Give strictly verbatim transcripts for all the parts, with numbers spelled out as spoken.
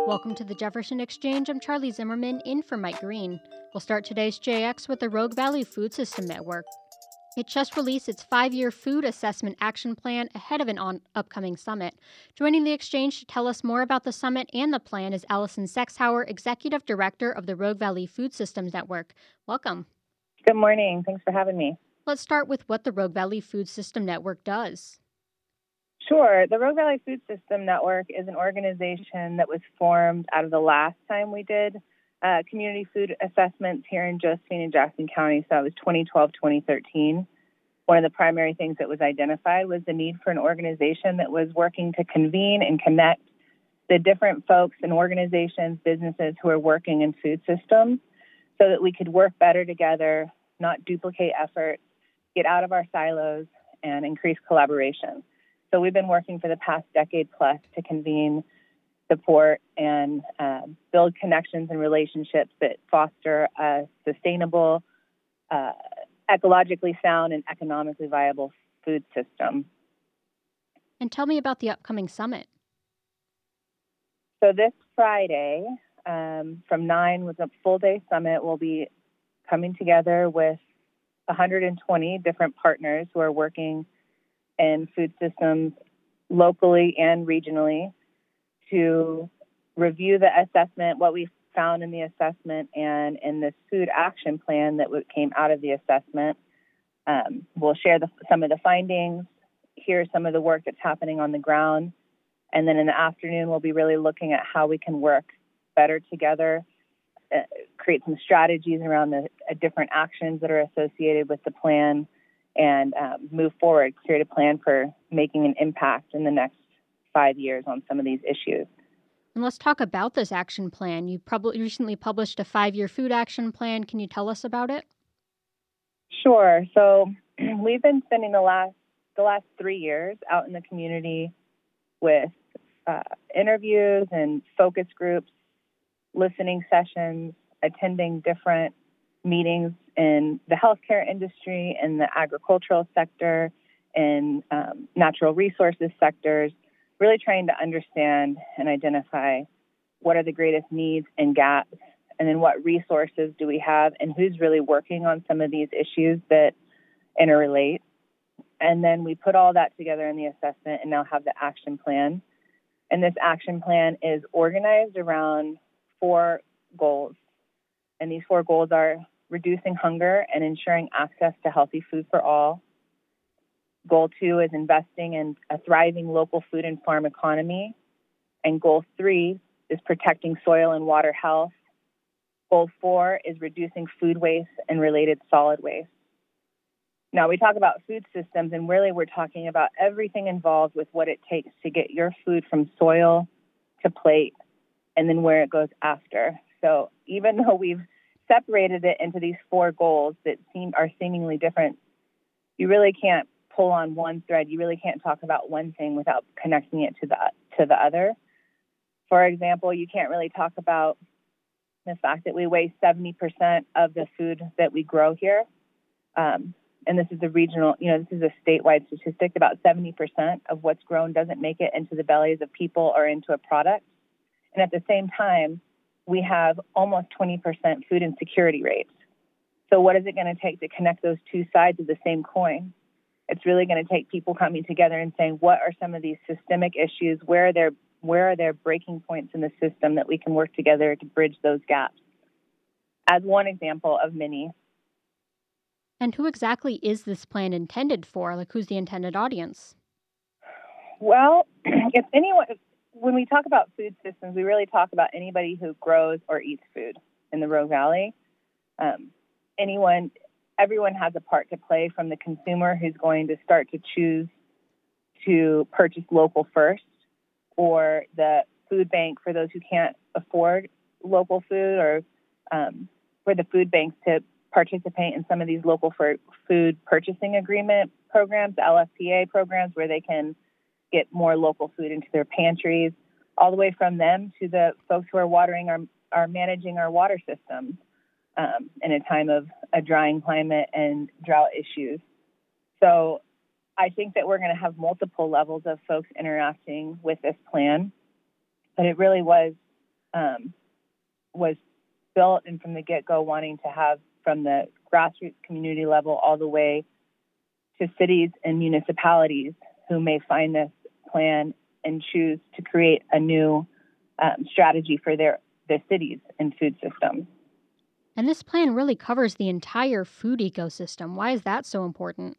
Welcome to the Jefferson Exchange. I'm Charlie Zimmerman, in for Mike Green. We'll start today's J X with the Rogue Valley Food System Network. It just released its five-year food assessment action plan ahead of an on- upcoming summit. Joining the exchange to tell us more about the summit and the plan is Allison Sexhauer, Executive Director of the Rogue Valley Food Systems Network. Welcome. Good morning. Thanks for having me. Let's start with what the Rogue Valley Food System Network does. Sure. The Rogue Valley Food System Network is an organization that was formed out of the last time we did uh, community food assessments here in Josephine and Jackson County. So it was twenty twelve, twenty thirteen. One of the primary things that was identified was the need for an organization that was working to convene and connect the different folks and organizations, businesses who are working in food systems so that we could work better together, not duplicate efforts, get out of our silos, and increase collaboration. So we've been working for the past decade plus to convene, support, and uh, build connections and relationships that foster a sustainable, uh, ecologically sound, and economically viable food system. And tell me about the upcoming summit. So this Friday, um, from nine with a full-day summit, we'll be coming together with one hundred twenty different partners who are working in food systems locally and regionally to review the assessment, what we found in the assessment, and in this food action plan that came out of the assessment. Um, we'll share the, some of the findings, hear some of the work that's happening on the ground, and then in the afternoon we'll be really looking at how we can work better together, uh, create some strategies around the uh, different actions that are associated with the plan, and um, move forward, create a plan for making an impact in the next five years on some of these issues. And let's talk about this action plan. You probably recently published a five-year food action plan. Can you tell us about it? Sure. So we've been spending the last the last three years out in the community with uh, interviews and focus groups, listening sessions, attending different meetings in the healthcare industry, in the agricultural sector, in um, natural resources sectors, really trying to understand and identify what are the greatest needs and gaps, and then what resources do we have, and who's really working on some of these issues that interrelate. And then we put all that together in the assessment and now have the action plan. And this action plan is organized around four goals. And these four goals are reducing hunger and ensuring access to healthy food for all. Goal two is investing in a thriving local food and farm economy. And goal three is protecting soil and water health. Goal four is reducing food waste and related solid waste. Now, we talk about food systems, and really we're talking about everything involved with what it takes to get your food from soil to plate, and then where it goes after. So even though we've separated it into these four goals that seem are seemingly different, you really can't pull on one thread. You really can't talk about one thing without connecting it to the to the other. For example, you can't really talk about the fact that we waste seventy percent of the food that we grow here. Um, and this is a regional, you know, this is a statewide statistic. About seventy percent of what's grown doesn't make it into the bellies of people or into a product. And at the same time, we have almost twenty percent food insecurity rates. So what is it going to take to connect those two sides of the same coin? It's really going to take people coming together and saying, what are some of these systemic issues? Where are there, where are there breaking points in the system that we can work together to bridge those gaps? As one example of many. And who exactly is this plan intended for? Like, who's the intended audience? Well, if anyone... When we talk about food systems, we really talk about anybody who grows or eats food in the Rogue Valley. Um, anyone, everyone has a part to play, from the consumer who's going to start to choose to purchase local first, or the food bank for those who can't afford local food, or um, for the food banks to participate in some of these local for food purchasing agreement programs, L F P A programs, where they can get more local food into their pantries, all the way from them to the folks who are watering our, are managing our water systems um, in a time of a drying climate and drought issues. So I think that we're going to have multiple levels of folks interacting with this plan, but it really was um, was built and from the get-go wanting to have from the grassroots community level all the way to cities and municipalities who may find this plan and choose to create a new um, strategy for their, their cities and food systems. And this plan really covers the entire food ecosystem. Why is that so important?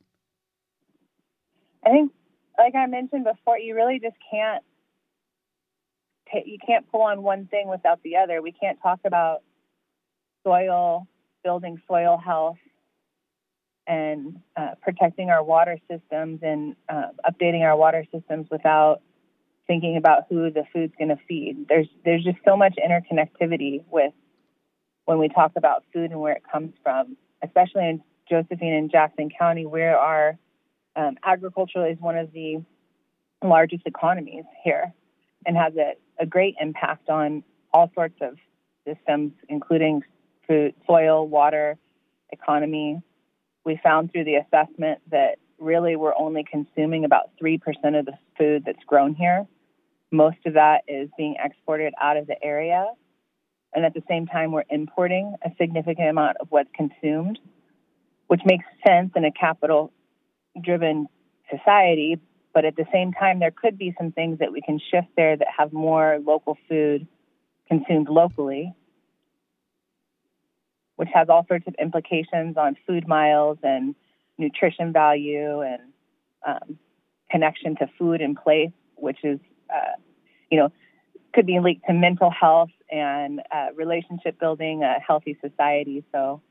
I think, like I mentioned before, you really just can't ta- you can't pull on one thing without the other. We can't talk about soil, building soil health, and uh, protecting our water systems and uh, updating our water systems without thinking about who the food's going to feed. There's there's just so much interconnectivity with when we talk about food and where it comes from, especially in Josephine and Jackson County, where our um, agriculture is one of the largest economies here and has a, a great impact on all sorts of systems, including food, soil, water, economy. We found through the assessment that really we're only consuming about three percent of the food that's grown here. Most of that is being exported out of the area. And at the same time, we're importing a significant amount of what's consumed, which makes sense in a capital-driven society. But at the same time, there could be some things that we can shift there that have more local food consumed locally, which has all sorts of implications on food miles and nutrition value and um, connection to food and place, which is, uh, you know, could be linked to mental health and uh, relationship building, a healthy society. So,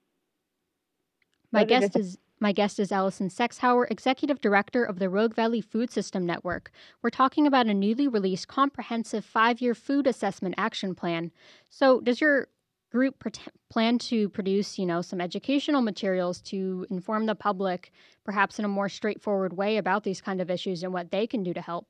my guest just- is my guest is Allison Sexhauer, Executive Director of the Rogue Valley Food System Network. We're talking about a newly released comprehensive five-year food assessment action plan. So, does your group pre- plan to produce, you know, some educational materials to inform the public, perhaps in a more straightforward way, about these kind of issues and what they can do to help?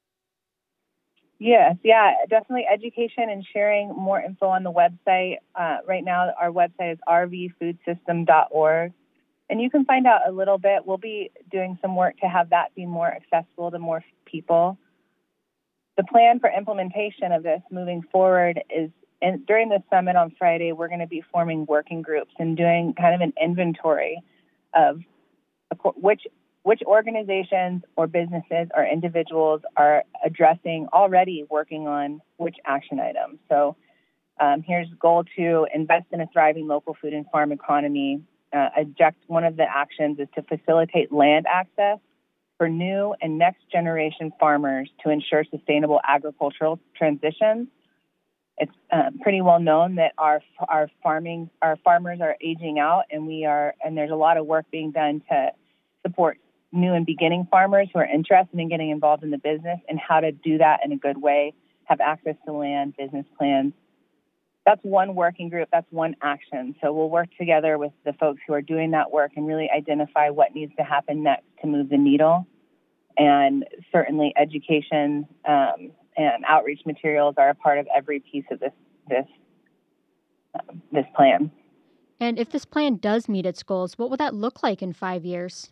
Yes, yeah, definitely education and sharing more info on the website. Uh, right now, our website is r v food system dot org, and you can find out a little bit. We'll be doing some work to have that be more accessible to more people. The plan for implementation of this moving forward is, and during this summit on Friday, we're going to be forming working groups and doing kind of an inventory of which which organizations or businesses or individuals are addressing, already working on which action items. So um, here's the goal to invest in a thriving local food and farm economy. Uh, object, one of the actions is to facilitate land access for new and next generation farmers to ensure sustainable agricultural transitions. It's um, pretty well known that our our farming our farmers are aging out, and we are and there's a lot of work being done to support new and beginning farmers who are interested in getting involved in the business and how to do that in a good way, have access to land, business plans. That's one working group. That's one action. So we'll work together with the folks who are doing that work and really identify what needs to happen next to move the needle. And certainly education um, and outreach materials are a part of every piece of this this um, this plan. And if this plan does meet its goals, what will that look like in five years?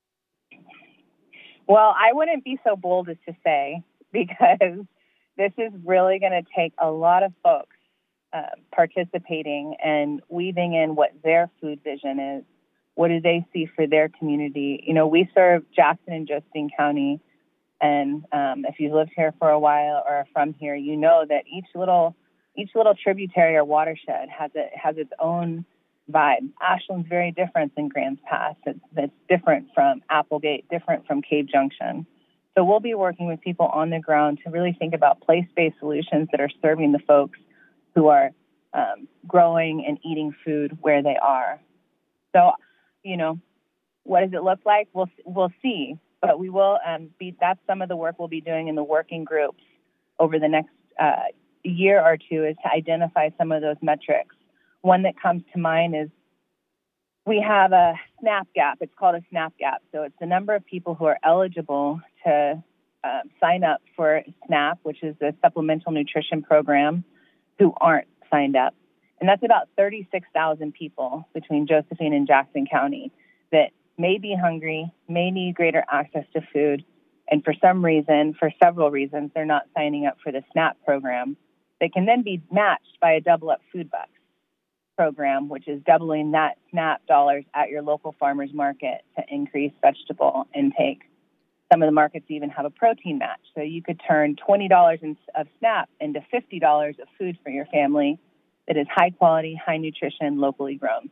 Well, I wouldn't be so bold as to say, because this is really going to take a lot of folks uh, participating and weaving in what their food vision is. What do they see for their community? You know, we serve Jackson and Josephine County, and um, if you've lived here for a while or are from here, you know that each little each little tributary or watershed has a, has its own vibe. Ashland's very different than Grants Pass. It's, it's different from Applegate, different from Cave Junction. So we'll be working with people on the ground to really think about place-based solutions that are serving the folks who are um, growing and eating food where they are. So, you know, what does it look like? We'll we'll see, but we will um, be. That's some of the work we'll be doing in the working groups over the next uh, year or two, is to identify some of those metrics. One that comes to mind is we have a SNAP gap. It's called a SNAP gap. So it's the number of people who are eligible to uh, sign up for SNAP, which is the Supplemental Nutrition Program, who aren't signed up. And that's about thirty-six thousand people between Josephine and Jackson County that may be hungry, may need greater access to food, and for some reason, for several reasons, they're not signing up for the SNAP program. that can then be matched by a Double Up Food Bucks program, which is doubling that SNAP dollars at your local farmer's market to increase vegetable intake. Some of the markets even have a protein match. So you could turn twenty dollars in, of SNAP into fifty dollars of food for your family that is high quality, high nutrition, locally grown.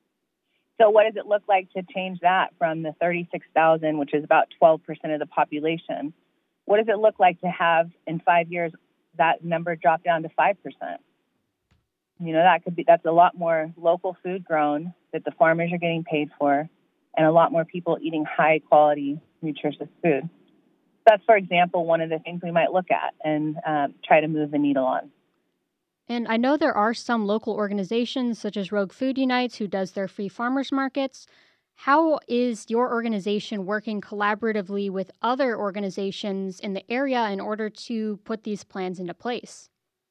So what does it look like to change that from the thirty-six thousand, which is about twelve percent of the population? What does it look like to have in five years that number drop down to five percent? You know, that could be, that's a lot more local food grown that the farmers are getting paid for, and a lot more people eating high quality, nutritious food. That's, for example, one of the things we might look at and um, try to move the needle on. And I know there are some local organizations such as Rogue Food Unites who does their free farmers markets. How is your organization working collaboratively with other organizations in the area in order to put these plans into place?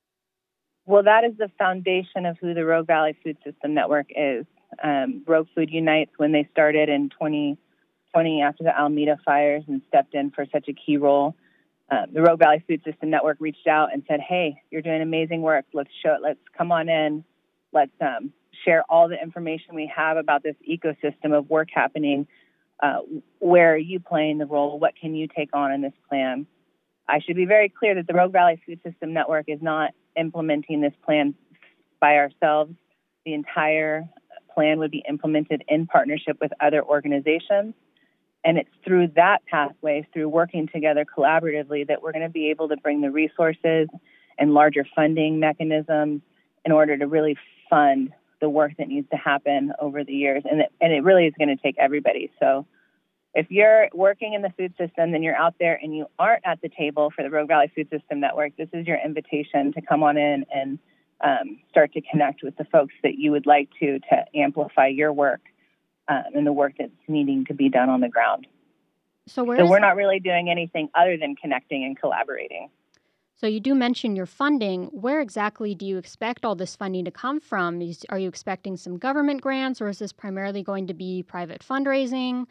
Well, that is the foundation of who the Rogue Valley Food System Network is. Um, Rogue Food Unites, when they started in twenty twenty after the Alameda fires and stepped in for such a key role, uh, the Rogue Valley Food System Network reached out and said, hey, you're doing amazing work. Let's show it. Let's come on in. Let's um, share all the information we have about this ecosystem of work happening. Uh, where are you playing the role? What can you take on in this plan? I should be very clear that the Rogue Valley Food System Network is not implementing this plan by ourselves. The entire plan would be implemented in partnership with other organizations. And it's through that pathway, through working together collaboratively, that we're going to be able to bring the resources and larger funding mechanisms in order to really fund the work that needs to happen over the years. And it, and it really is going to take everybody. So if you're working in the food system, then you're out there and you aren't at the table for the Rogue Valley Food System Network, this is your invitation to come on in and um, start to connect with the folks that you would like to to amplify your work um, and the work that's needing to be done on the ground. So, where so is we're not really doing anything other than connecting and collaborating. So you do mention your funding. Where exactly do you expect all this funding to come from? Is, are you expecting some government grants, or is this primarily going to be private fundraising?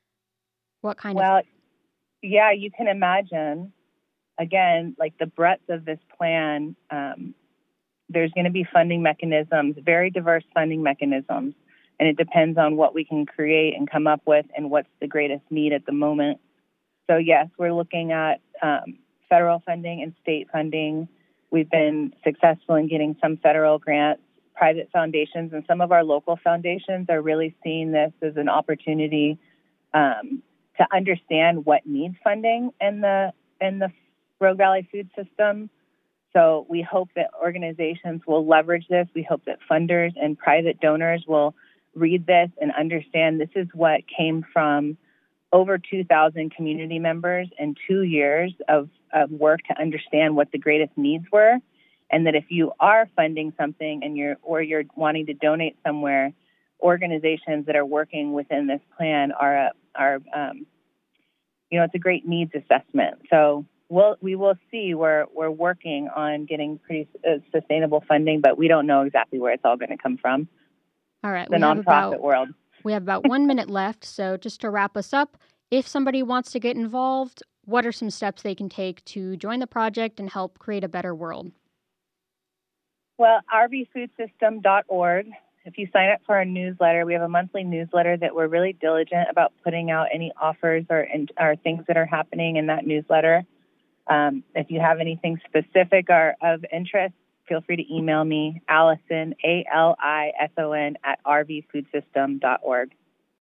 What kind well, of... Well, yeah, you can imagine, again, like the breadth of this plan, um, there's going to be funding mechanisms, very diverse funding mechanisms, and it depends on what we can create and come up with and what's the greatest need at the moment. So, yes, we're looking at um, federal funding and state funding. We've been successful in getting some federal grants, private foundations, and some of our local foundations are really seeing this as an opportunity um, to understand what needs funding in the in the Rogue Valley food system. So we hope that organizations will leverage this. We hope that funders and private donors will read this and understand this is what came from over two thousand community members and two years of, of work to understand what the greatest needs were. And that if you are funding something and you're or you're wanting to donate somewhere, organizations that are working within this plan are, are um, you know, it's a great needs assessment. So we'll, we will see. We're, we're working on getting pretty uh, sustainable funding, but we don't know exactly where it's all going to come from. All right. The nonprofit about, world. We have about one minute left. So just to wrap us up, if somebody wants to get involved, what are some steps they can take to join the project and help create a better world? Well, r v food system dot org. If you sign up for our newsletter, we have a monthly newsletter that we're really diligent about putting out any offers or, or things that are happening in that newsletter. Um, if you have anything specific or of interest, feel free to email me, Allison, A L I S O N, at r v food system dot org.